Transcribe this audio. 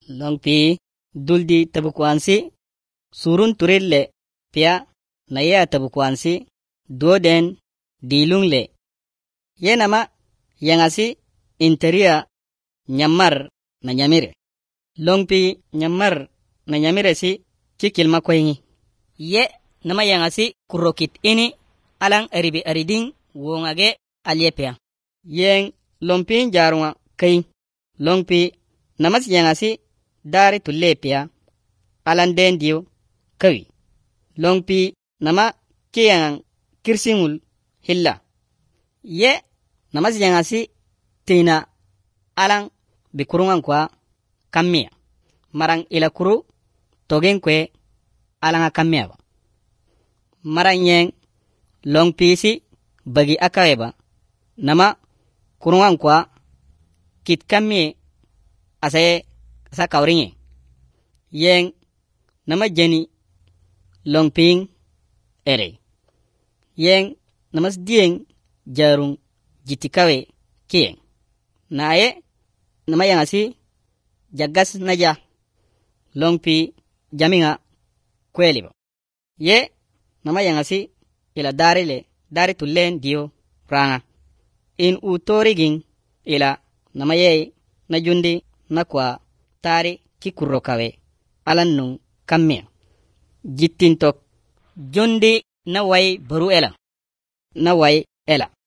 Longpi duldi tabukwansi surun turille pia naya tabukwansi doden dilungle. Yenama yangasi interia nyamar na nyamire. Longpi nyamar na nyamire si kikil makwengi. Ye nama yangasi kurokit ini alang aribi ariding wongage alyepea. Yeng longpi jarunga kay. Longpi namas yangasi dari tulepea alan den diyo kawi. Longpi nama kiyang kirsingul hilla. Ye namas yangasi tina alang bikurungan kwa kamia. Marang ilakuru togen kwe alanga kamia ba. Marang yeng longpi si bagi akaweba nama kurungan kwa kit kamie asaye sa kauringe. Yeng nama jeni longping ere. Yeng namas dieng jarung jitikawe kiyeng. Nae nama yangasi jagas naja longpi jaminga kwelibo. Ye nama yangasi ila dari tulen diyo ranga. In utoriging ila nama ye na jundi na kwa tari kikurokawe alan nung kamia. Jittintok jundi na way baru ela. Na way ela.